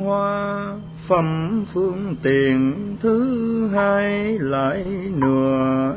hoa, phẩm phương tiện thứ hai lại nữa.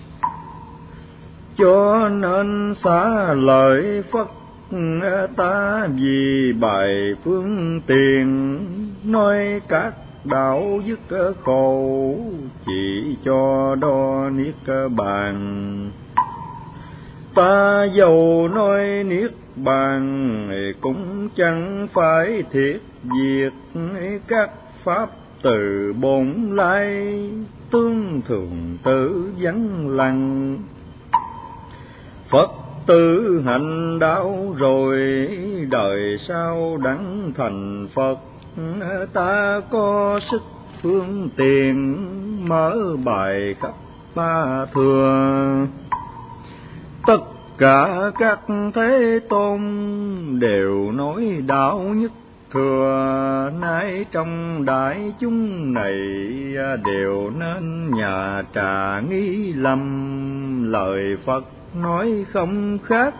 Cho nên xá lợi Phật ta vì bài phương tiện, nói các đạo dứt khổ, chỉ cho đo niết bàn. Ta dầu nói niết bàn, cũng chẳng phải thiệt việc các pháp từ bổn lai, tương thường tự vắng lặng. Phật tự hành đạo rồi, đời sau đặng thành Phật. Ta có sức phương tiện, mở bài khắp ba thừa. Tất cả các thế tôn đều nói đạo nhất thừa, nay trong đại chúng này đều nên nhà trà nghi lầm. Lời Phật nói không khác,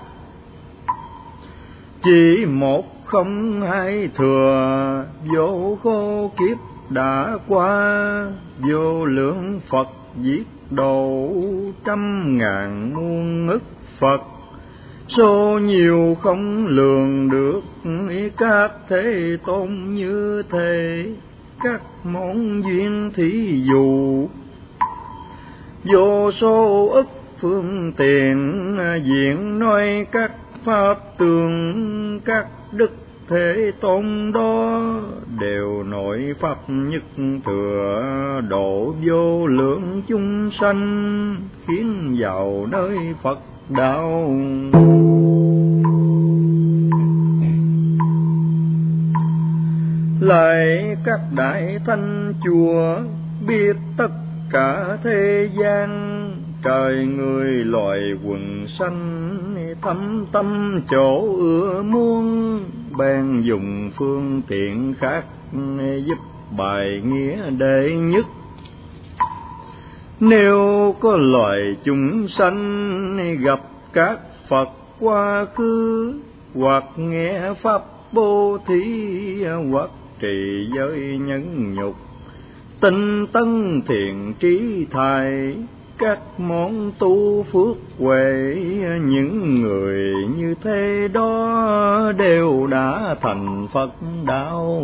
chỉ một không hai thừa. Vô khô kiếp đã qua, vô lượng Phật giết độ, trăm ngàn muôn ức Phật. Số nhiều không lường được, các thế tôn như thế, các món duyên thí dụ. Vô số ức phương tiện, diện nói các pháp tường. Các đức thế tôn đó đều nội pháp nhất thừa, độ vô lượng chúng sanh, khiến vào nơi Phật đạo. Lại các đại thánh chùa, biết tất cả thế gian, trời người loài quần sanh, thâm tâm chỗ ưa muốn. Bèn dùng phương tiện khác, giúp bài nghĩa đệ nhất. Nếu có loài chúng sanh gặp các Phật quá khứ, hoặc nghe pháp bố thí, hoặc trì giới nhẫn nhục, tinh tấn thiện trí thai, các món tu phước huệ. Những người như thế đó đều đã thành Phật đạo.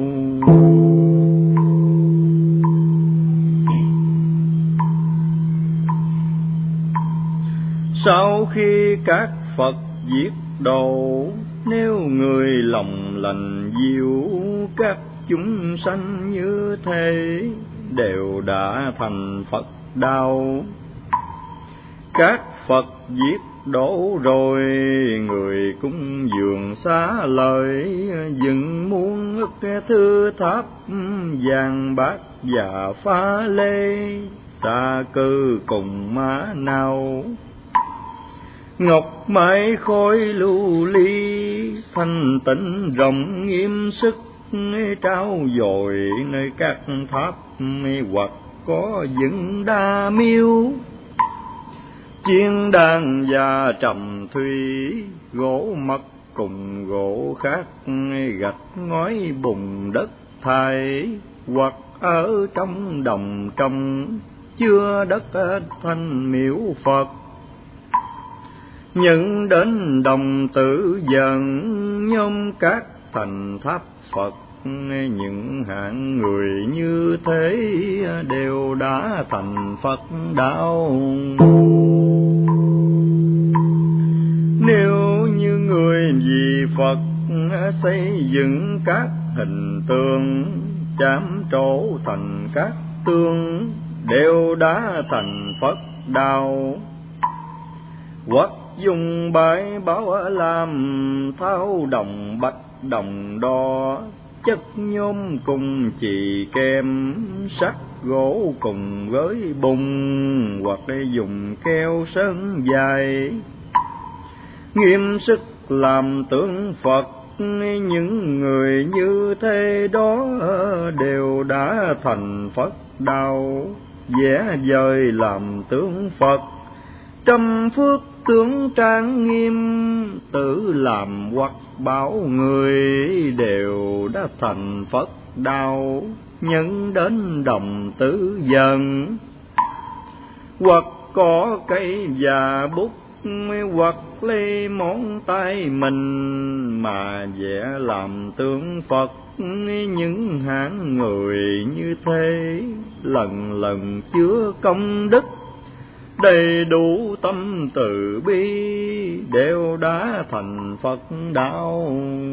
Sau khi các Phật giết độ, nếu người lòng lành diệu, các chúng sanh như thế đều đã thành Phật đạo. Các Phật giết đổ rồi, người cũng dường xá lợi, dựng muôn ức thư tháp, vàng bát và pha lê, xa cư cùng má nào. Ngọc mãi khói lưu ly, thanh tịnh rộng nghiêm sức, trao dồi nơi các tháp, hoặc có dựng đa miếu. Chiên đàn và trầm thủy, gỗ mật cùng gỗ khác, gạch ngói bùn đất thải, hoặc ở trong đồng trong, chưa đất thanh miếu Phật. Nhận đến đồng tử dần, nhóm các thành tháp Phật. Những hạng người như thế đều đã thành Phật đạo. Nếu như người vì Phật xây dựng các hình tượng, chạm trổ thành các tương, đều đã thành Phật đạo. Hoặc dùng bãi bảo làm thao đồng bạch đồng đo, chất nhôm cùng chì kem, sắt gỗ cùng với bùn, hoặc dùng keo sơn dài, nghiêm sức làm tượng Phật. Những người như thế đó đều đã thành Phật đạo. Vẽ vời làm tướng Phật, trăm phước tướng trang nghiêm, tự làm hoặc bảo người, đều đã thành Phật đạo, nhân đến đồng tử dần. Hoặc có cây và bút, hoặc lấy món tay mình, mà vẽ làm tượng Phật. Những hạng người như thế, lần lần chứa công đức, đầy đủ tâm từ bi, đều đã thành Phật đạo.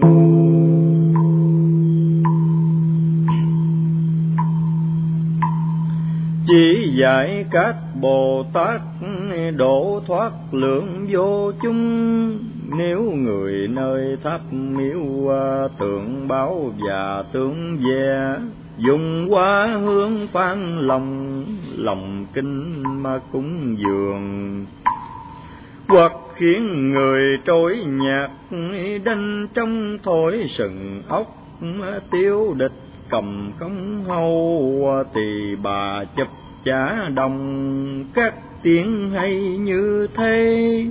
Chỉ dạy các Bồ Tát độ thoát lượng vô chung, nếu người nơi tháp miếu tượng báo và tượng ve, dùng hoa hương phan lòng kinh mà cúng dường. Hoặc khiến người trối nhạc đanh trong thổi sừng ốc, tiêu địch cầm cống hâu, tỳ bà chụp chả đồng, các tiếng hay như thế.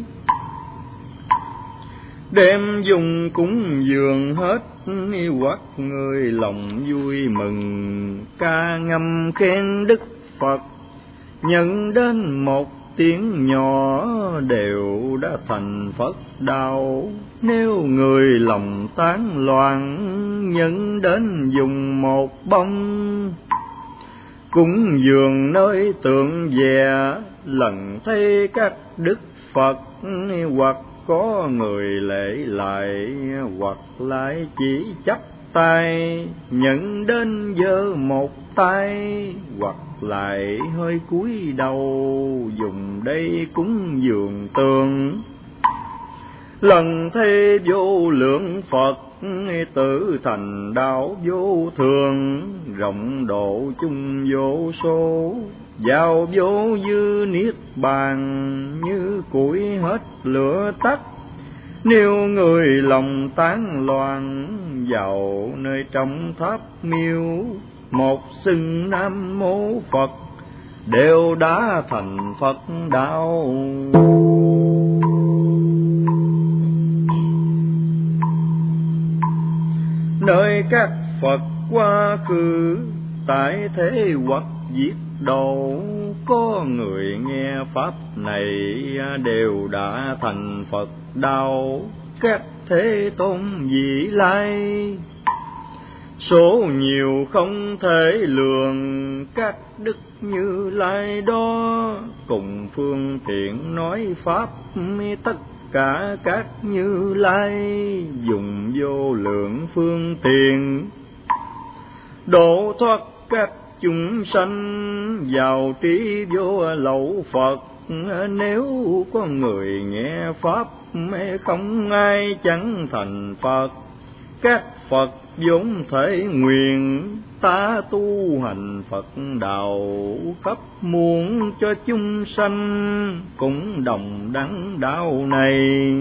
Đem dùng cúng dường hết, hoặc người lòng vui mừng, ca ngâm khen Đức Phật, nhận đến một tiếng nhỏ, đều đã thành Phật đạo. Nếu người lòng tán loạn, nhận đến dùng một bông, cúng dường nơi tượng ve, lần thấy các Đức Phật. Hoặc có người lễ lại, hoặc lại chỉ chắp tay, nhận đến giơ một tay, hoặc lại hơi cúi đầu, dùng đây cúng dường tượng. Lần thấy vô lượng Phật, tự thành đạo vô thường, rộng độ chung vô số, vào vô dư niết bàn, như củi hết lửa tắt. Nếu người lòng tán loạn, vào nơi trong tháp miếu, một xưng Nam Mô Phật, đều đã thành Phật đạo. Nơi các Phật quá khứ, tại thế hoặc diệt độ, có người nghe pháp này, đều đã thành Phật đạo. Các Thế Tôn vị lai, số nhiều không thể lường, các đức Như Lai đó, cùng phương tiện nói pháp. Tất cả các Như Lai, dùng vô lượng phương tiện, độ thoát các chúng sanh, vào trí vô lậu Phật. Nếu có người nghe pháp, không ai chẳng thành Phật. Các Phật vốn thể nguyện, ta tu hành Phật đạo, khắp muôn cho chúng sanh, cũng đồng đẳng đạo này.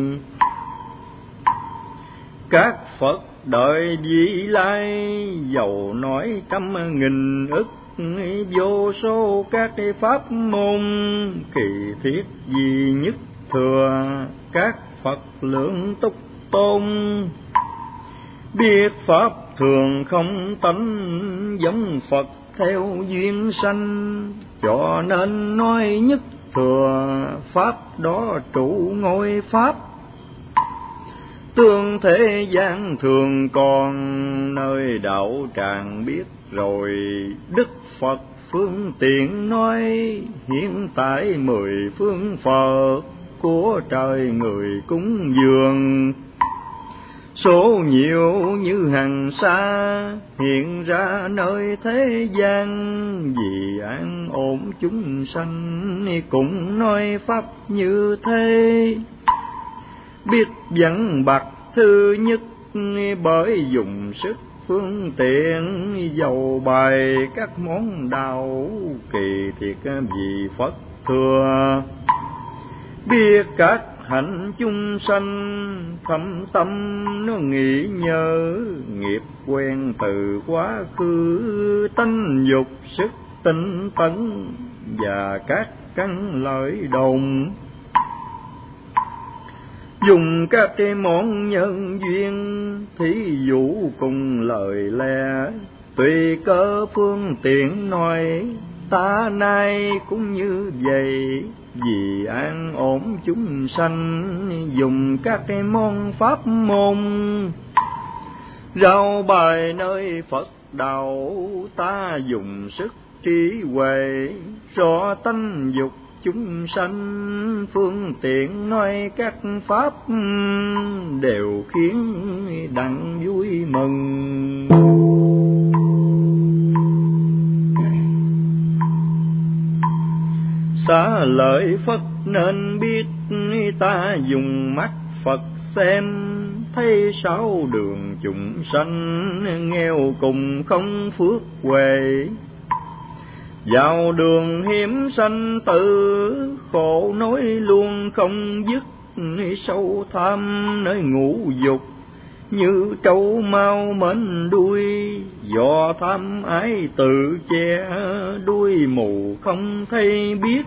Các Phật đợi vị lai, dầu nói trăm nghìn ức, vô số các pháp môn, kỳ thiết duy nhất thừa. Các Phật lượng túc tôn, biết pháp thường không tánh, giống Phật theo duyên sanh, cho nên nói nhất thừa. Pháp đó trụ ngôi pháp, tương thế gian thường còn, nơi đạo tràng biết rồi. Đức Phật phương tiện nói, hiện tại 10 phương Phật, của trời người cúng dường. Số nhiều như hằng sa, hiện ra nơi thế gian, vì an ổn chúng sanh, cũng nói pháp như thế. Biết dẫn bậc thứ nhất, bởi dùng sức phương tiện, dầu bài các món đạo, kỳ thiệt vì Phật thừa. Biết các hạnh chúng sanh, thâm tâm nó nghĩ nhớ, nghiệp quen từ quá khứ, tánh dục sức tinh tấn, và các căn lợi đồng. dùng các cái món nhân duyên, thí dụ cùng lời lẽ, tùy cơ phương tiện nói, ta nay cũng như vậy. Vì an ổn chúng sanh, dùng các cái món pháp môn, rao bài nơi Phật đạo, ta dùng sức trí huệ, rõ tánh dục chúng sanh, phương tiện nói các pháp, đều khiến đặng vui mừng. Xá lợi Phật nên biết, ta dùng mắt Phật xem, thấy sáu đường chúng sanh, nghèo cùng không phước huệ. Vào đường hiểm sanh tử, khổ nói luôn không dứt, sâu tham nơi ngũ dục, như trâu mau mến đuôi, do tham ái tự che, đuôi mù không thấy biết.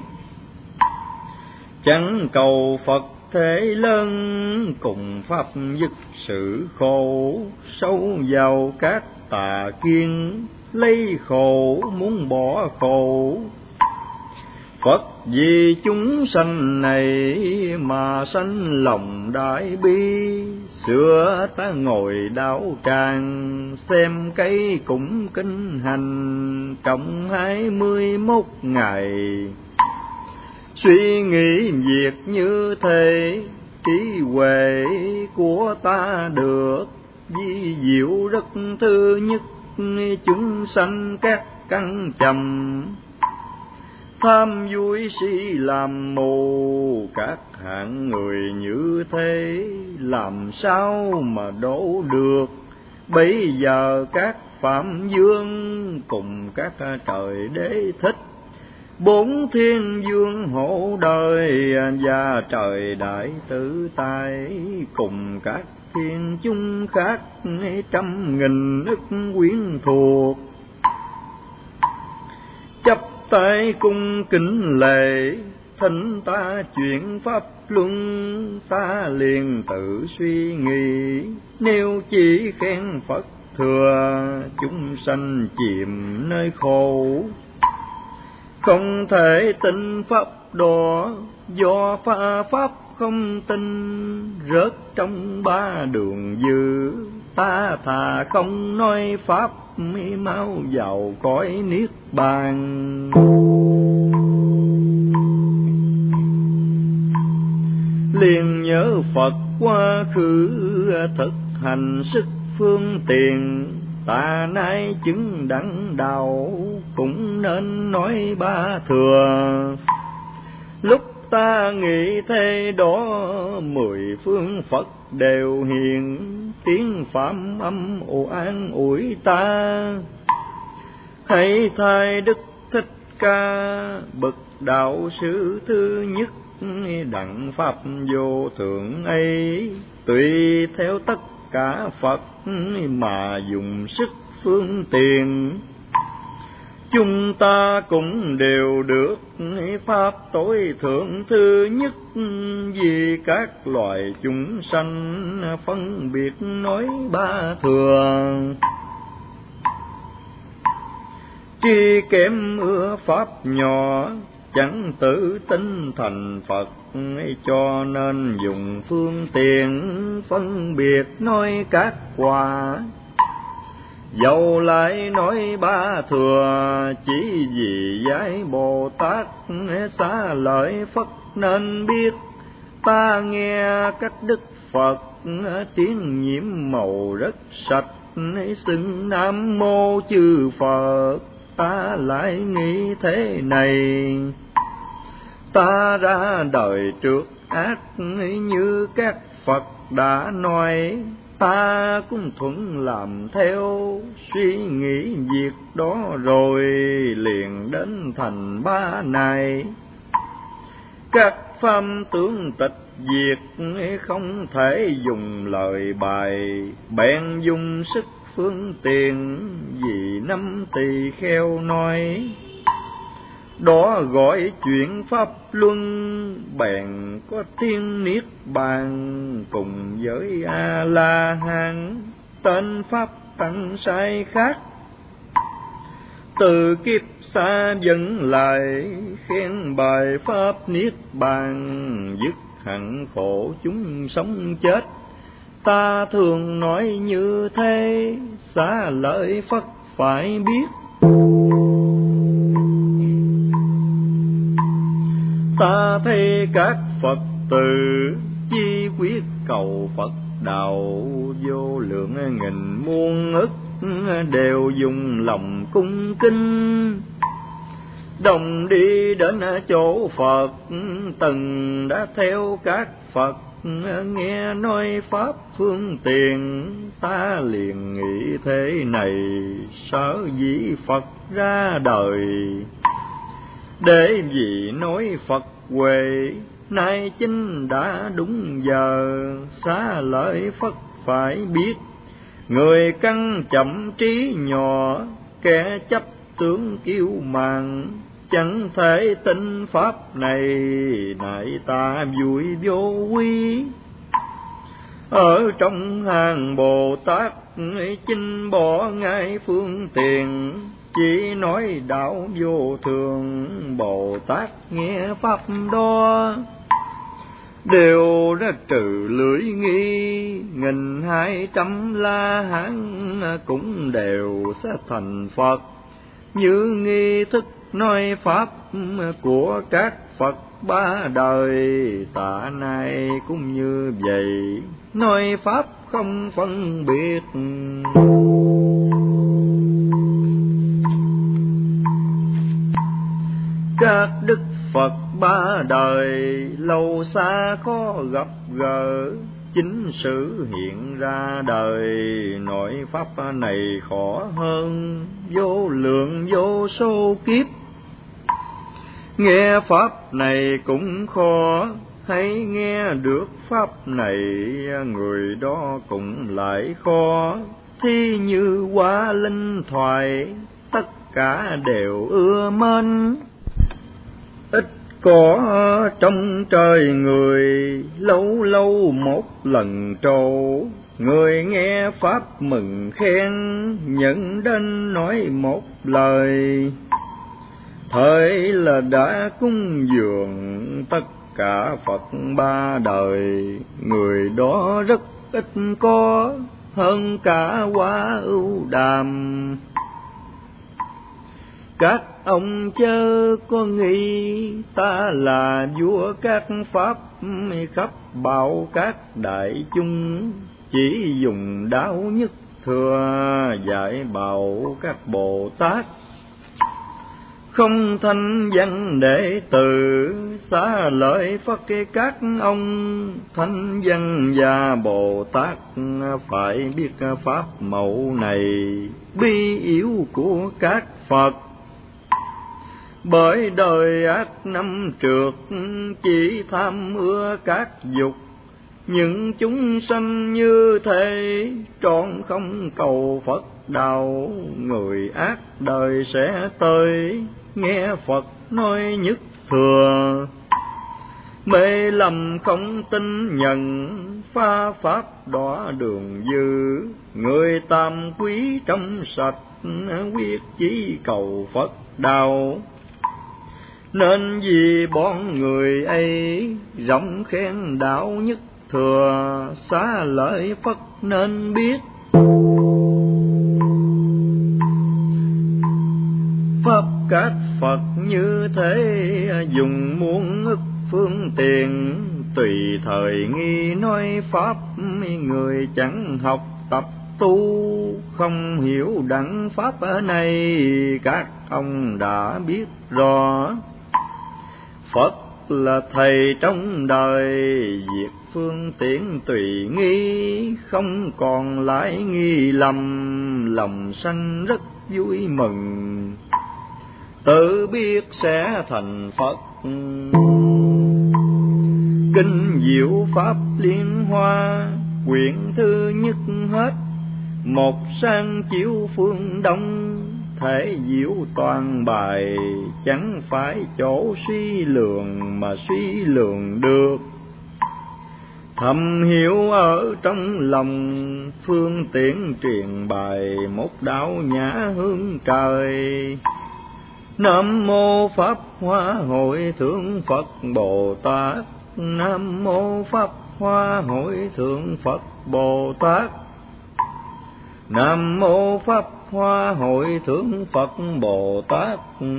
Chẳng cầu Phật thế lớn, cùng pháp dứt sự khổ, sâu vào các tà kiến, lấy khổ muốn bỏ khổ. Phật vì chúng sanh này mà sanh lòng đại bi, xưa ta ngồi đạo tràng, xem cây cũng kinh hành, trong 21 ngày. Suy nghĩ việc như thế, trí huệ của ta được vi diệu rất thứ nhất, chúng sanh các căn trầm, tham vui si làm mù, các hạng người như thế, làm sao mà đổ được. Bây giờ các phạm vương cùng các trời đế thích, 4 thiên vương hộ đời, và trời đại tử tài, cùng các thiên chúng khác, 100.000 ức quyến thuộc, chấp tay cung kính lễ, thỉnh ta chuyện pháp luân. Ta liền tự suy nghĩ, nếu chỉ khen Phật thừa, chúng sanh chìm nơi khổ. Không thể tin pháp đó, do pháp không tin, rớt trong 3 đường dư. Ta thà không nói pháp, mau vào cõi niết bàn. Liền nhớ Phật quá khứ, thực hành sức phương tiện. Ta nay chứng đẳng đạo, cũng nên nói 3 thừa. Lúc ta nghĩ thế đó, 10 phương Phật đều hiện, tiếng phạm âm an ủi ta. Hãy thay Đức Thích Ca, bậc đạo sư thứ nhất, đặng pháp vô thượng ấy, tùy theo tất cả Phật mà dùng sức phương tiện. Chúng ta cũng đều được pháp tối thượng thứ nhất, vì các loài chúng sanh phân biệt nói 3 thừa. Tri kém ưa pháp nhỏ, chẳng tự tin thành Phật, cho nên dùng phương tiện phân biệt nói các quả. Dẫu lại nói 3 thừa, chỉ vì giải Bồ Tát xá lợi Phật nên biết. Ta nghe các đức Phật tiếng nhiễm màu rất sạch, xưng Nam Mô chư Phật. Ta lại nghĩ thế này, ta ra đời trước ác như các Phật đã nói, ta cũng thuận làm theo, suy nghĩ việc đó rồi liền đến thành 3 này. Các pháp tướng tịch diệt, không thể dùng lời bài, bèn dùng sức phương tiện, vì 5 tỳ kheo nói. đó gọi chuyện pháp luân, bèn có tiên niết bàn cùng với A La Hán. Tên pháp tăng sai khác, từ kiếp xa dẫn lại, khen bài pháp niết bàn, dứt hẳn khổ chúng sống chết. Ta thường nói như thế, xá lợi Phật phải biết. Ta thấy các Phật tử chi quyết cầu Phật đạo, vô lượng nghìn muôn ức đều dùng lòng cung kính, đồng đi đến chỗ Phật. Từng đã theo các Phật, nghe nói pháp phương tiện, ta liền nghĩ thế này, sở dĩ Phật ra đời, để vì nói Phật huệ, nay chính đã đúng giờ, xá lợi Phật phải biết. Người căn chậm trí nhỏ, kẻ chấp tướng kiêu mạn, chẳng thể tin pháp này, nại ta vui vô quý. Ở trong hàng Bồ Tát, chinh bỏ ngay phương tiện, chỉ nói đạo vô thường, Bồ Tát nghe pháp đó, đều ra trừ lưỡi nghi. 1200 La Hán cũng đều sẽ thành Phật, như nghi thức nói pháp của các Phật ba đời. Tạ nay cũng như vậy, nói pháp không phân biệt. Các đức Phật ba đời lâu xa khó gặp gỡ, chính sự hiện ra đời, nói pháp này khó hơn vô lượng vô số kiếp. Nghe pháp này cũng khó, hay nghe được pháp này, người đó cũng lại khó. Thi như hoa linh thoại, tất cả đều ưa mến. Ít có trong trời người, lâu lâu một lần trổ, người nghe pháp mừng khen, nhận đến nói một lời. Thời là đã cúng dường tất cả Phật ba đời, người đó rất ít có, hơn cả hoa ưu đàm. Các ông chớ có nghĩ, ta là vua các pháp, khắp bảo các đại chúng, chỉ dùng đạo nhất thừa, dạy bảo các Bồ Tát. Không thanh văn đệ tử, xá lợi Phật các ông, thanh văn và Bồ Tát phải biết pháp mẫu này, bi yếu của các Phật. Bởi đời ác năm trượt, chỉ tham ưa các dục, những chúng sanh như thế, trọn không cầu Phật đạo. Người ác đời sẽ tới, nghe Phật nói nhất thừa, mê lầm không tin nhận, pha pháp đọa đường dư. Người tam quý trong sạch, quyết chí cầu Phật đạo. Nên vì bọn người ấy, rộng khen đạo nhất thừa, xá lợi Phật nên biết. Pháp các Phật như thế, dùng muôn ức phương tiện, tùy thời nghi nói pháp, người chẳng học tập tu, không hiểu đẳng pháp ở này, các ông đã biết rõ. Phật là thầy trong đời, việc phương tiện tùy nghi, không còn lại nghi lầm, lòng sanh rất vui mừng, tự biết sẽ thành Phật. Kinh diệu pháp liên hoa, quyển thứ nhất hết, một sang chiếu phương đông, thể diệu toàn bài, chẳng phải chỗ suy lường mà suy lường được. Thầm hiểu ở trong lòng, phương tiện truyền bài một đạo nhã hương trời. Nam mô Pháp Hoa Hội Thượng Phật Bồ Tát. Nam mô Pháp Hoa Hội Thượng Phật Bồ Tát. Nam mô Pháp Hoa Hội Thượng Phật Bồ Tát.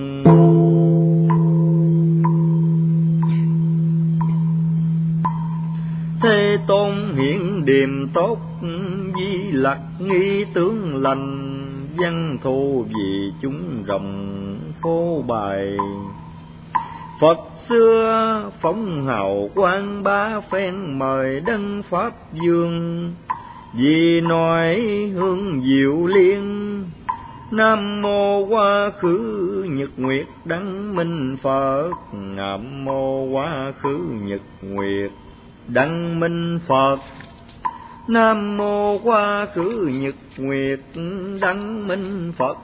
Thế Tôn hiện điềm tốt, di lặc nghi tướng lành, văn thù vì chúng rộng phô bày. Phật xưa phóng hào quang ba phen, mời đấng Pháp Dương, vì nói hương diệu liên. Nam mô Quá Khứ Nhật Nguyệt Đăng Minh Phật. Nam mô Quá Khứ Nhật Nguyệt Đăng Minh Phật. Nam mô Quá Khứ Nhật Nguyệt Đăng Minh Phật.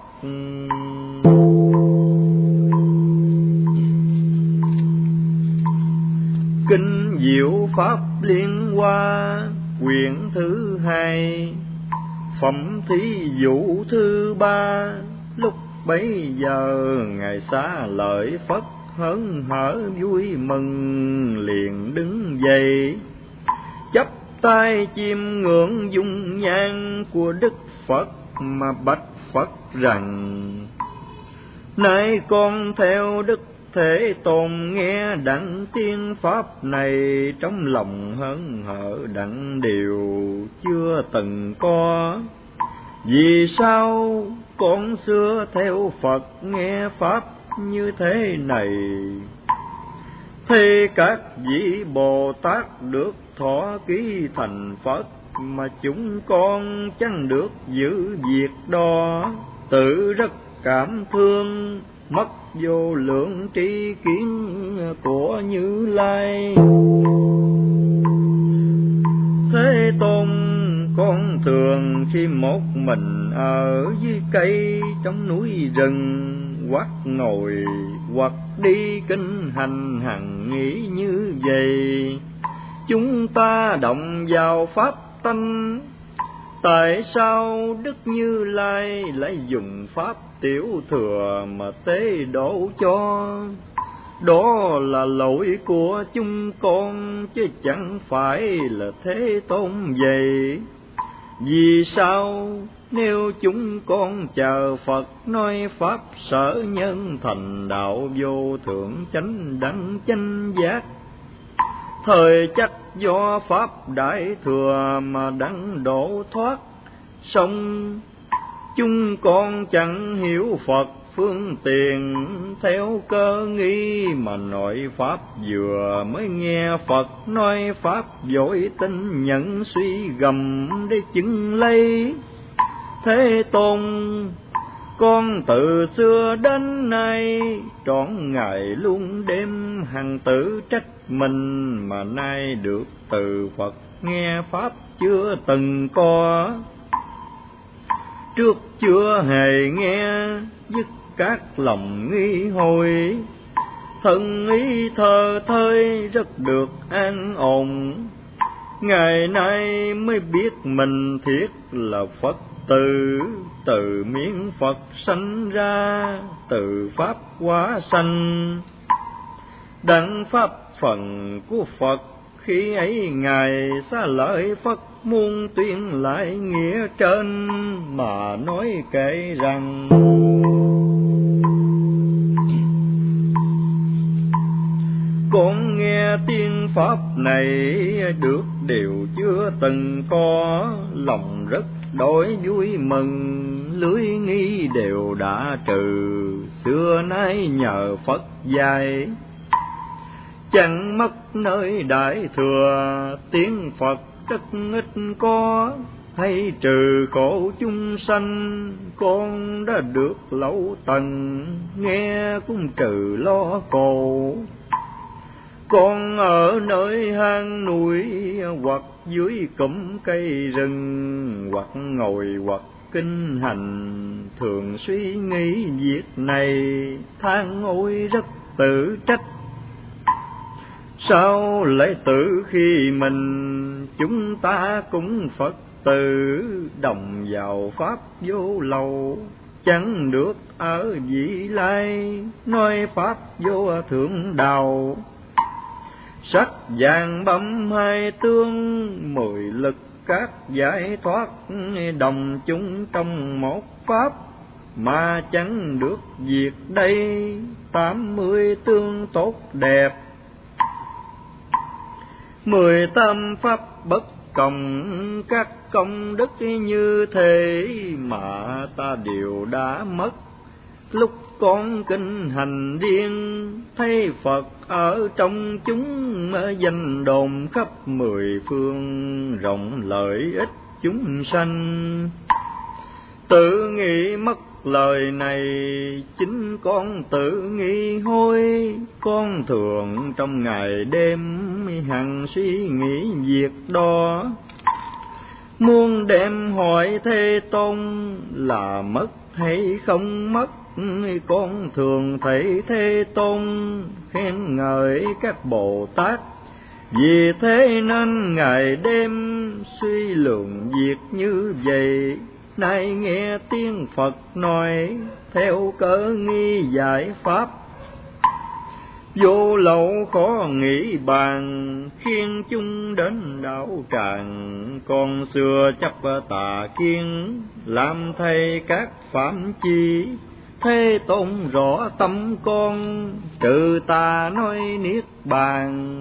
Kinh Diệu Pháp Liên Hoa quyển thứ 2, phẩm thí dụ thứ 3. Lúc bấy giờ ngài xá lợi Phất hớn hở vui mừng, liền đứng dậy chắp tay chiêm ngưỡng dung nhan của Đức Phật, mà bạch Phật rằng: nay con theo Đức Thế Tôn nghe đặng tiên pháp này, trong lòng hớn hở đặng điều chưa từng có. Vì sao con xưa theo Phật nghe pháp như thế này? Thế các vị Bồ Tát được thọ ký thành Phật, mà chúng con chẳng được giữ việc đó. Tự rất cảm thương, mất vô lượng tri kiến của Như Lai. Thế Tôn, con thường khi một mình ở dưới cây trong núi rừng, hoặc ngồi hoặc đi kinh hành hằng nghĩ như vậy. Chúng ta động vào pháp tánh, tại sao Đức Như Lai lại dùng pháp tiểu thừa mà tế độ cho? Đó là lỗi của chúng con, chứ chẳng phải là Thế Tôn vậy. Vì sao nếu chúng con chờ Phật nói pháp sở nhân thành đạo vô thượng chánh đẳng chánh giác, thời chắc do pháp đại thừa mà đặng độ thoát, song chúng con chẳng hiểu Phật phương tiện, theo cơ nghi mà nội pháp, vừa mới nghe Phật nói pháp vội tin nhận suy gầm để chứng lấy. Thế Tôn, con từ xưa đến nay trọn ngày luôn đêm hằng tự trách mình, mà nay được từ Phật nghe pháp chưa từng có. Trước chưa hề nghe dứt các lòng nghi hồi, thân ý thờ thơi rất được an ổn. Ngày nay mới biết mình thiết là Phật tử, từ miệng Phật sanh ra, từ pháp hóa sanh. Đặng pháp phần của Phật khi ấy ngài xá lợi Phất muôn tuyên lại nghĩa trên, mà nói kể rằng: con nghe tiên pháp này được điều chưa từng có, lòng rất đổi vui mừng, lưới nghi đều đã trừ, xưa nay nhờ Phật dạy. Chẳng mất nơi đại thừa, tiếng Phật rất ít có, hay trừ khổ chúng sanh, con đã được lậu tần, nghe cũng trừ lo khổ. Con ở nơi hang núi, hoặc dưới cụm cây rừng, hoặc ngồi hoặc kinh hành, thường suy nghĩ việc này, than ôi rất tự trách. Sao lại tự khi mình chúng ta cũng Phật tử, đồng vào pháp vô lậu, chẳng được ở vị lai, nói pháp vô thượng đạo. Sắc vàng bấm hai tương, 10 lực các giải thoát, đồng chúng trong một pháp, mà chẳng được việc đây, 80 tương tốt đẹp. 18 pháp bất cộng, các công đức như thế mà ta đều đã mất. Lúc con kinh hành điên, thấy Phật ở trong chúng, danh đồn khắp 10 phương, rộng lợi ích chúng sanh. Tự nghĩ mất lời này, chính con tự nghĩ hối. Con thường trong ngày đêm hằng suy nghĩ việc đó, muốn đem hỏi Thế Tôn là mất hay không mất. Con thường thấy Thế Tôn khen ngợi các Bồ Tát, vì thế nên ngày đêm suy lượng việc như vậy. Nay nghe tiếng Phật nói, theo cớ nghi giải pháp, vô lậu khó nghĩ bàn, khiến chúng đến đạo tràng. Con xưa chấp tà kiến, làm thay các phạm chi. Thế Tôn rõ tâm con, trừ tà nói niết bàn.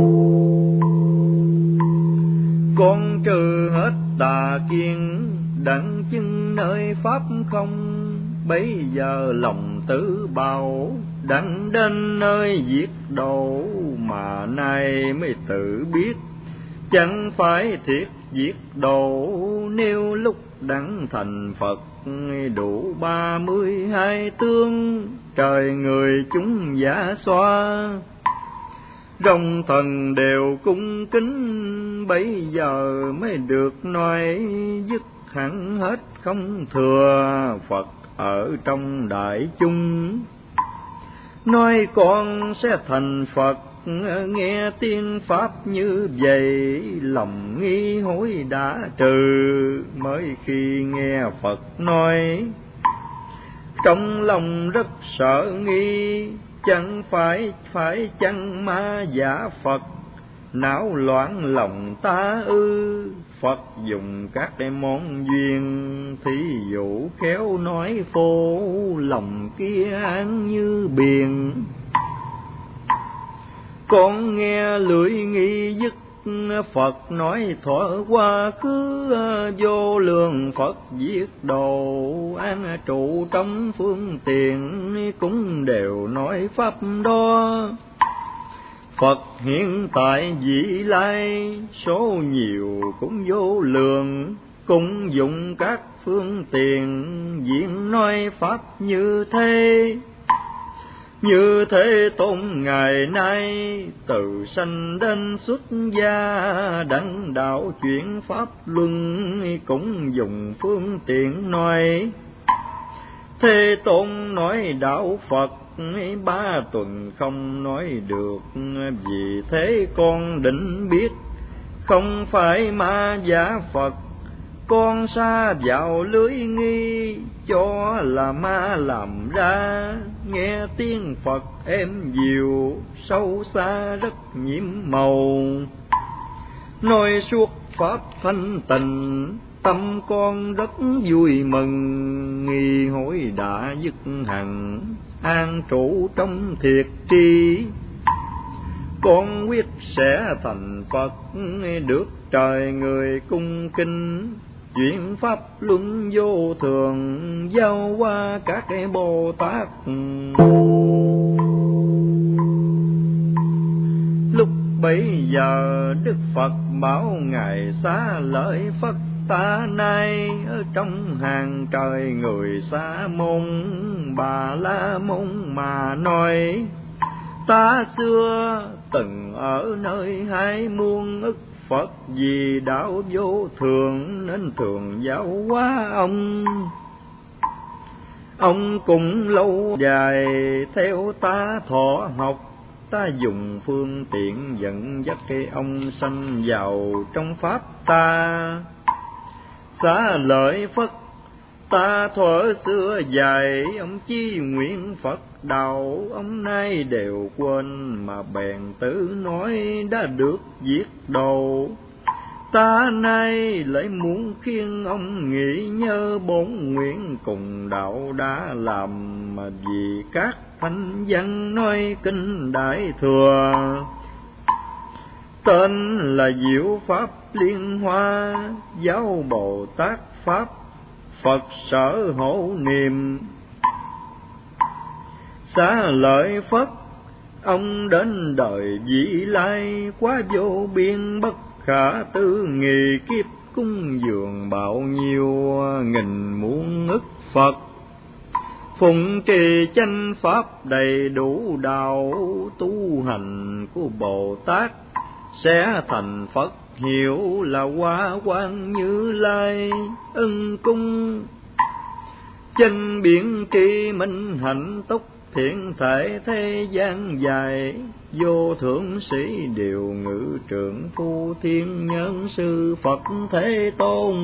Con trừ hết tà kiến, đặng chứng nơi pháp không. Bấy giờ lòng tự bảo, đặng đến nơi diệt độ. Mà nay mới tự biết, chẳng phải thiệt diệt độ. Nếu lúc đặng thành Phật, đủ 32 tướng, trời người chúng giả xoa. Rồng thần đều cung kính, bấy giờ mới được nói dứt hẳn hết không thừa. Phật ở trong đại chúng, nói con sẽ thành Phật. Nghe tiếng pháp như vậy, lòng nghi hối đã trừ. Mới khi nghe Phật nói, trong lòng rất sợ nghi. Chẳng phải chăng ma giả Phật, não loạn lòng ta ư. Phật dùng các món duyên, thí dụ khéo nói phô. Lòng kia an như biển, con nghe lưỡi nghi dứt. Phật nói thuở quá khứ, vô lượng Phật diệt độ. An trụ trong phương tiện, cũng đều nói pháp đó. Phật hiện tại vị lai, số nhiều cũng vô lượng. Cũng dụng các phương tiện, diễn nói pháp như thế. Như Thế Tôn ngày nay, từ sanh đến xuất gia, đặng đạo chuyển pháp luân, cũng dùng phương tiện nói. Thế Tôn nói đạo Phật, 3 tuần không nói được. Vì thế con định biết, không phải ma giả Phật. Con sa vào lưới nghi, cho là ma làm ra. Nghe tiếng Phật êm dịu, sâu xa rất nhiễm màu. Nói suốt pháp thanh tịnh, tâm con rất vui mừng. Nghi hối đã dứt hẳn, an trụ trong thiệt tri. Con quyết sẽ thành Phật, được trời người cung kính. Chuyển pháp luân vô thường, giao qua các Bồ Tát. Lúc bấy giờ Đức Phật bảo ngài xá lợi Phất ta nay, ở trong hàng trời người Sa môn Bà La Môn mà nói. Ta xưa từng ở nơi 2 muôn ức Phật vì đạo vô thường nên thường giáo hóa ông. Ông cũng lâu dài theo ta thọ học, ta dùng phương tiện dẫn dắt cái ông sanh vào trong pháp ta. Xá lợi Phất ta thuở xưa dạy, ông chí nguyện Phật đạo, ông nay đều quên mà bèn tự nói đã được giết đầu. Ta nay lại muốn khiêng ông nghĩ nhớ bổn nguyện cùng đạo đã làm, mà vì các thánh văn nói kinh Đại Thừa. Tên là Diệu Pháp Liên Hoa, giáo Bồ Tát Pháp, Phật sở hộ niệm. Xá lợi Phất ông đến đời vị lai, quá vô biên bất khả tư nghị, kiếp cung dường bao nhiêu nghìn muôn ức Phật. Phụng trì chánh pháp đầy đủ đạo, tu hành của Bồ Tát sẽ thành Phật, hiểu là Hoa Quang Như Lai. Ưng cung chân biển tri minh hạnh túc, thiện thể thế gian dài, vô thượng sĩ điều ngự trưởng phu thiên nhân sư Phật Thế Tôn.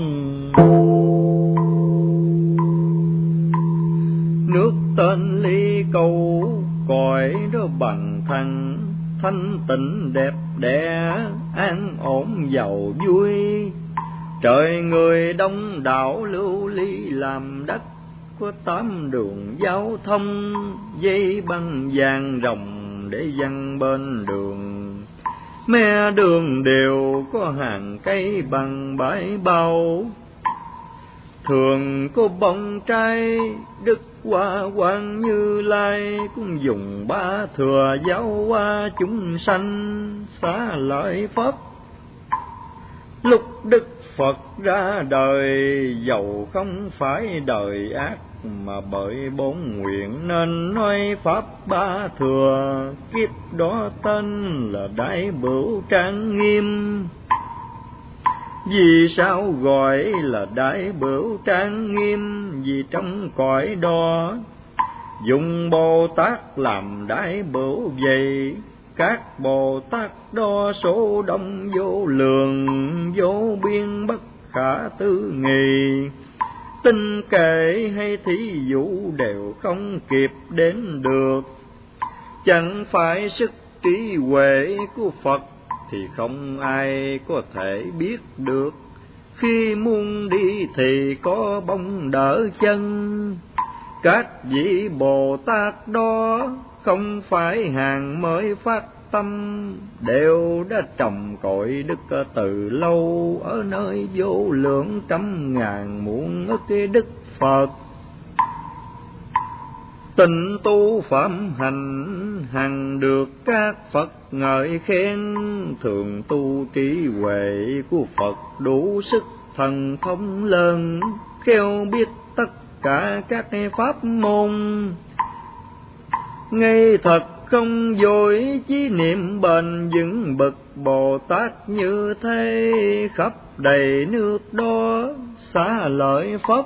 Nước tên ly cầu, cõi đó bằng thăng, thanh tịnh đẹp đẽ, an ổn giàu vui. Trời người đông đảo lưu ly làm đất, có 8 đường giao thông, dây băng vàng rồng để dăng bên đường. Me đường đều có hàng cây bằng bãi bao, thường có bông trai Đức Hoa Quang Như Lai, cũng dùng ba thừa giáo hóa chúng sanh. Xá lợi Phất lúc Đức Phật ra đời, dầu không phải đời ác, mà bởi bổn nguyện nên nói pháp ba thừa. Kiếp đó tên là Đại Bửu Trang Nghiêm. Vì sao gọi là Đại Bửu Trang Nghiêm? Vì trong cõi đó dùng Bồ Tát làm Đại Bửu vậy. Các Bồ Tát đó số đông vô lượng, vô biên bất khả tư nghị. Tinh kể hay thí dụ đều không kịp đến được. Chẳng phải sức trí huệ của Phật thì không ai có thể biết được. Khi muốn đi thì có bông đỡ chân. Các vị Bồ Tát đó không phải hàng mới phát tâm, đều đã trồng cội đức từ lâu ở nơi vô lượng trăm ngàn muôn ức đức Phật. Tịnh tu phạm hành hằng được các Phật ngợi khen, thường tu trí huệ của Phật đủ sức thần thông lớn, khéo biết tất cả các pháp môn. Ngay thật không dối chí niệm bền vững, bậc Bồ Tát như thế khắp đầy nước đó. Xá lợi Phất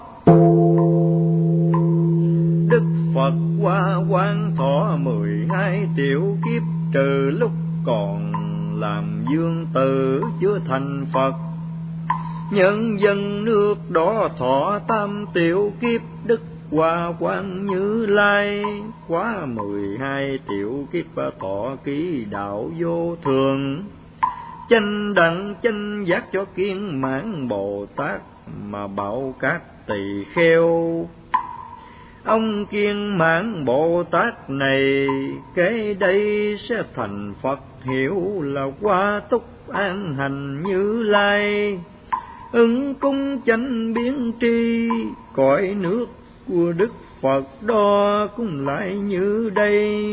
Đức Phật Hoa Quang thọ 12 tiểu kiếp, trừ lúc còn làm dương tử chưa thành Phật. Nhân dân nước đó thọ 8 tiểu kiếp, Đức Hoa Quang Như Lai quá 12 tiểu kiếp thọ ký đạo vô thường. Chánh đẳng chánh giác cho kiên mãn Bồ Tát mà bảo các tỳ kheo. Ông kiên mãn Bồ Tát này kế đây sẽ thành Phật, hiểu là Hoa Túc an hành Như Lai. Ứng cung chánh biến tri, cõi nước của Đức Phật đó cũng lại như đây.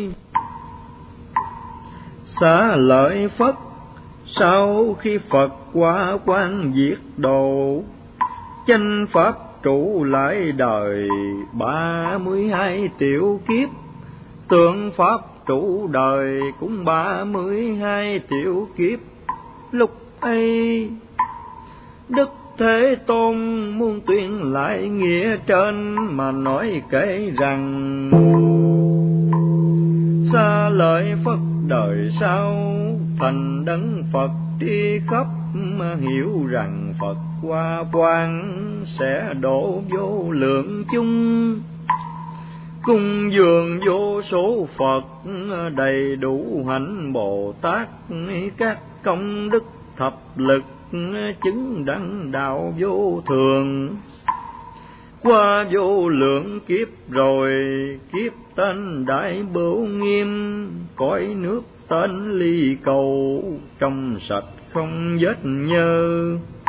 Xá lợi Phất sau khi Phật Hoa Quang diệt độ, chánh pháp trụ lại đời 32 tiểu kiếp. Tượng pháp trụ đời cũng 32 tiểu kiếp. Lúc ấy. Đức Thế Tôn muốn tuyên lại nghĩa trên mà nói kể rằng: xa lợi Phật đời sau, thành đấng Phật tri khắp, hiểu rằng Phật qua quang sẽ độ vô lượng chung. Cung dường vô số Phật đầy đủ hạnh Bồ Tát, các công đức thập lực chứng đẳng đạo vô thường. Qua vô lượng kiếp rồi, kiếp tên Đại Bửu Nghiêm, cõi nước tên Ly Cầu, trong sạch không vết nhơ.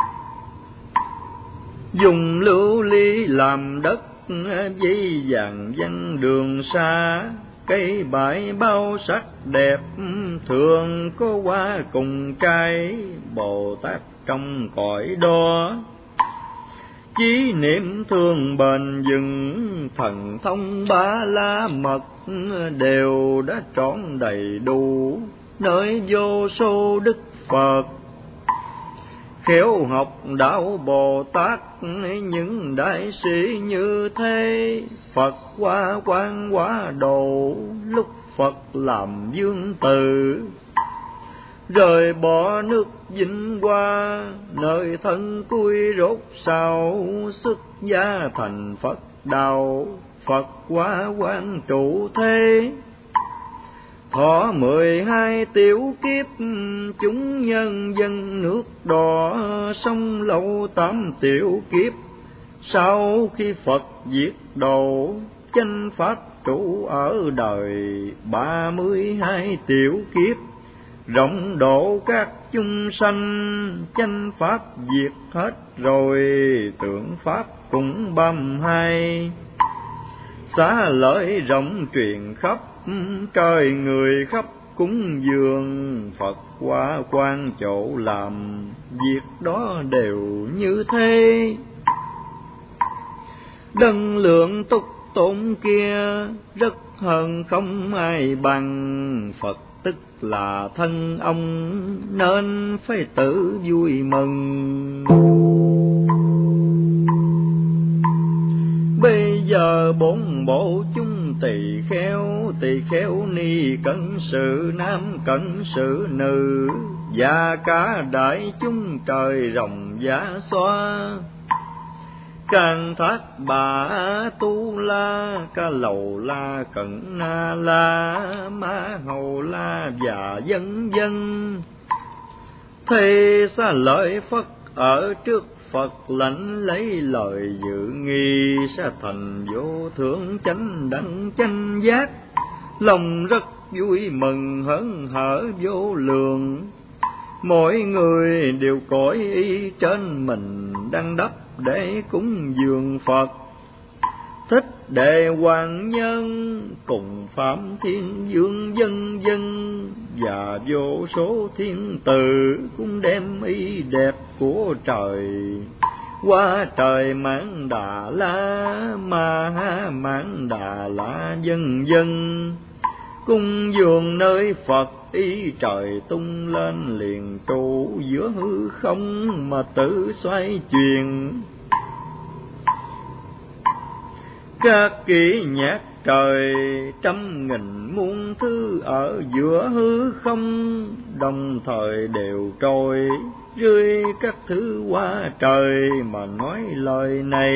Dùng lưu ly làm đất, dây vàng văn đường xa, cây bãi bao sắc đẹp, thường có hoa cùng trái, Bồ Tát trong cõi đó. Chí niệm thương bền vững, thần thông ba la mật, đều đã trọn đầy đủ, nơi vô số đức Phật. Khéo học đạo Bồ Tát, những đại sĩ như thế, Phật qua quang quá độ, lúc Phật làm vương tử. Rời bỏ nước Vinh Hoa, nơi thân cuối rốt sao, xuất gia thành Phật đạo, Phật quá quang trụ thế. Thọ 12 tiểu kiếp, chúng nhân dân nước đỏ, sống lâu 8 tiểu kiếp. Sau khi Phật diệt độ, chánh pháp trụ ở đời 32 tiểu kiếp. Rộng độ các chúng sanh, chánh pháp diệt hết rồi, tượng pháp cũng 32. Xá lợi rộng truyền khắp, trời người khắp cúng dường, Phật qua quan chỗ làm, việc đó đều như thế. Đấng lượng túc tôn kia, rất hơn không ai bằng, Phật tức là thân ông, nên phải tự vui mừng. Bây giờ bốn bộ chúng tỳ kheo ni cẩn sự nam cẩn sự nữ, và cả đại chúng trời rồng giá xoa. Can Thác Bà Tu La, Ca Lầu La, Cận Na La, Ma Hầu La và vân vân. Thế xa lợi Phật ở trước Phật lãnh lấy lời dự nghi, sẽ thành vô thượng chánh đẳng chánh giác, lòng rất vui mừng hớn hở vô lượng. Mỗi người đều cõi ý trên mình đang đắp để cúng dường Phật. Thích Đệ Hoàng Nhân cùng Phạm Thiên Vương vân vân, và vô số thiên tử cũng đem ý đẹp của trời qua trời Mãn Đà La, Ma Ha Mãn Đà La vân vân. Cung dường nơi Phật ý trời tung lên, liền trụ giữa hư không mà tự xoay chuyển. Các kỹ nhạc trời trăm nghìn muôn thứ ở giữa hư không, đồng thời đều trôi rơi các thứ qua trời mà nói lời này.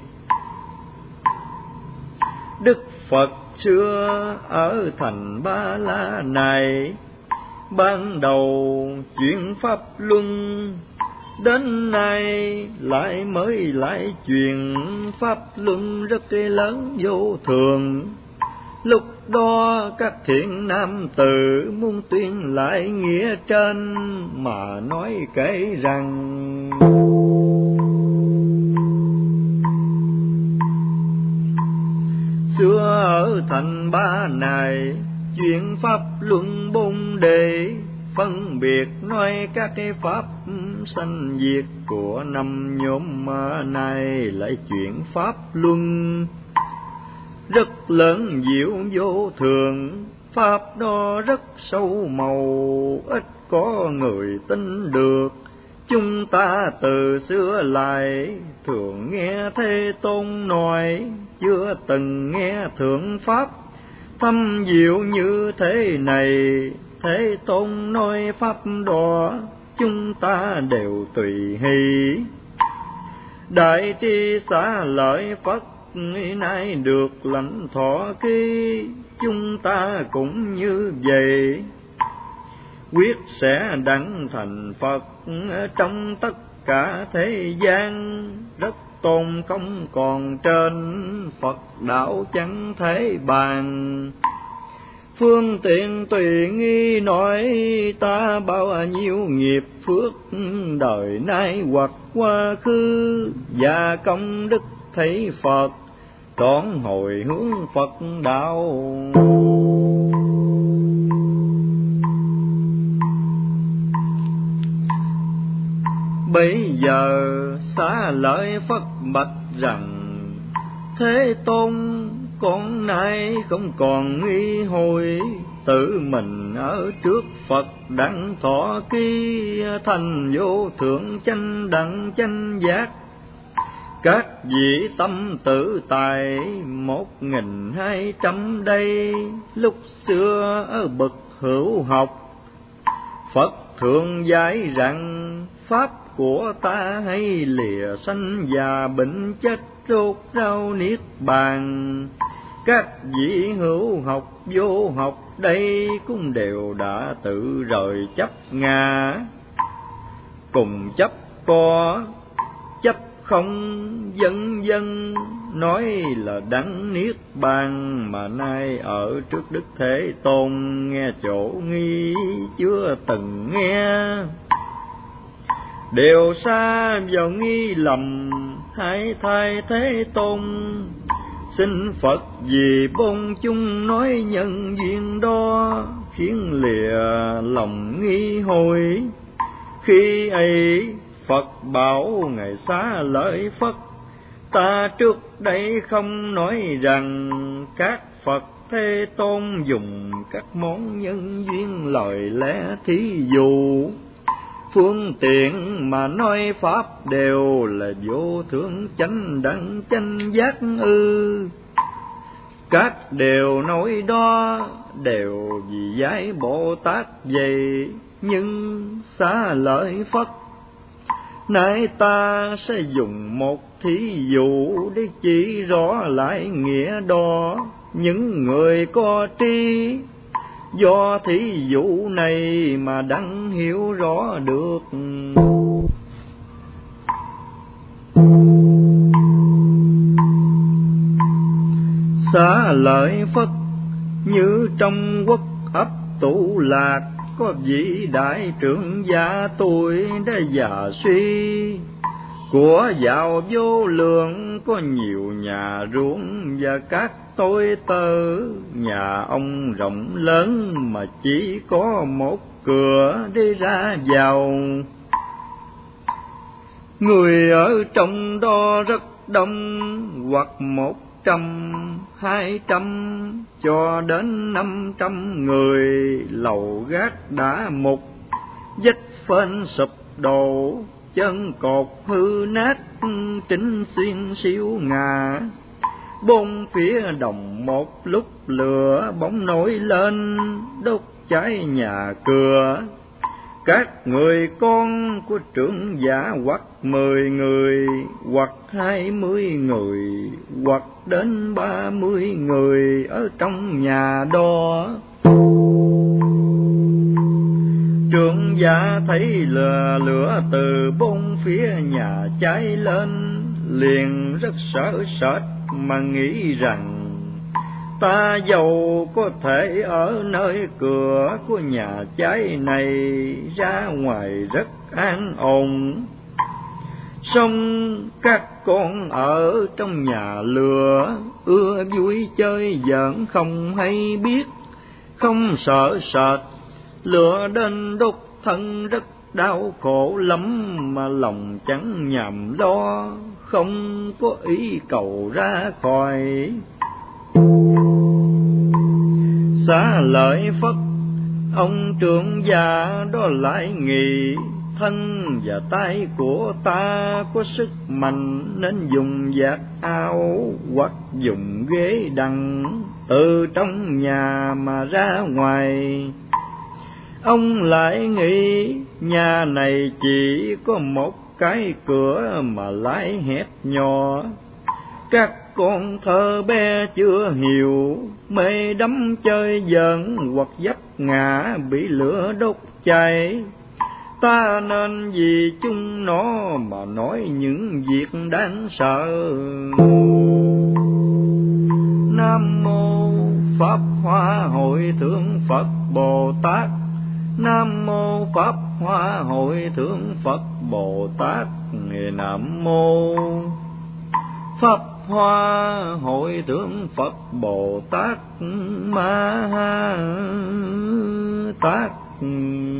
Đức Phật xưa ở thành Ba La này, ban đầu chuyển pháp luân, đến nay mới lại truyền pháp luân rất lớn vô thường. Lúc đó các thiện nam tử muốn tuyên lại nghĩa trên mà nói kể rằng: xưa ở thành Ba này, chuyện pháp luân bốn đề, phân biệt nói các cái pháp sanh diệt của năm nhóm này, lại chuyện pháp luân rất lớn diệu vô thường. pháp đó rất sâu màu, ít có người tin được. Chúng ta từ xưa lại thường nghe Thế Tôn nói, chưa từng nghe thượng pháp thâm diệu như thế này. Thế Tôn nói pháp đó, chúng ta đều tùy hỷ. Đại tri xá lợi Phật nay được lãnh thọ ký, chúng ta cũng như vậy, quyết sẽ đặng thành Phật trong tất cả thế gian. Rất tôn không còn trên, Phật đạo chẳng thể bàn. Phương tiện tùy nghi nói, ta bao nhiêu nghiệp phước đời nay hoặc quá khứ, và công đức thấy Phật đón hồi hướng Phật đạo. Bây giờ xá lợi Phật bạch rằng, Thế Tôn con nay không còn nghi hồi, tự mình ở trước Phật đặng thọ ký, thành vô thượng chánh đẳng chánh giác. Các vị tâm tự tại 1200 đây, lúc xưa ở bậc hữu học, Phật thường dạy rằng pháp của ta hay lìa sanh già bệnh chết, rốt rau niết bàn. Các vị hữu học vô học đây cũng đều đã tự rời chấp ngã, cùng chấp có chấp không, vân vân, nói là đắng niết bàn. Mà nay ở trước Đức Thế Tôn nghe chỗ nghi chưa từng nghe, đều xa vào nghi lầm. Hãy thay Thế Tôn xin Phật vì bôn chúng nói nhân duyên đó, khiến lìa lòng nghi hồi. Khi ấy Phật bảo ngài xá lợi Phất, ta trước đây không nói rằng các Phật Thế Tôn dùng các món nhân duyên lời lẽ thí dụ, phương tiện mà nói pháp đều là vô thượng chánh đẳng chánh giác ư? Các điều nói đó đều vì giải Bồ Tát vậy, nhưng xá lợi Phất, nay ta sẽ dùng một thí dụ để chỉ rõ lại nghĩa đó. Những người có trí do thí dụ này mà đặng hiểu rõ được. Xá lợi Phất, như trong quốc ấp Tụ Lạc, có vị đại trưởng giả tuổi đã già suy, của giàu vô lượng, có nhiều nhà ruộng và các tôi tớ. Nhà ông rộng lớn mà chỉ có một cửa đi ra vào, người ở trong đó rất đông, hoặc 100, 200 cho đến 500 người. Lầu gác đã mục, vách phên sụp đổ, chân cột hư nát, kính xuyên siêu ngà. Bốn phía đồng một lúc lửa bỗng nổi lên, đốt cháy nhà cửa. Các người con của trưởng giả hoặc 10 người, hoặc 20 người, hoặc đến 30 người ở trong nhà đó. Trưởng giả thấy lửa từ bốn phía nhà cháy lên, liền rất sợ sệt mà nghĩ rằng ta dầu có thể ở nơi cửa của nhà cháy này, ra ngoài rất an ổn, song các con ở trong nhà lửa ưa vui chơi giỡn không hay biết, không sợ sệt. Lửa đến đốt thân rất đau khổ lắm, mà lòng chẳng nhằm lo, không có ý cầu ra khỏi. xá lợi Phất, ông trưởng già đó lại nghị, thân và tay của ta có sức mạnh, nên dùng vạt áo hoặc dùng ghế đằng từ trong nhà mà ra ngoài. Ông lại nghĩ nhà này chỉ có một cái cửa mà lại hẹp nhỏ, các con thơ bé chưa hiểu, mê đắm chơi giỡn hoặc vấp ngã bị lửa đốt cháy. Ta nên vì chúng nó mà nói những việc đáng sợ. Nam mô Pháp Hoa Hội Thượng Phật Bồ Tát. Nam mô Pháp Hoa Hội Thượng Phật Bồ Tát. Nam mô Pháp Hoa Hội Thượng Phật Bồ Tát Ma Tát.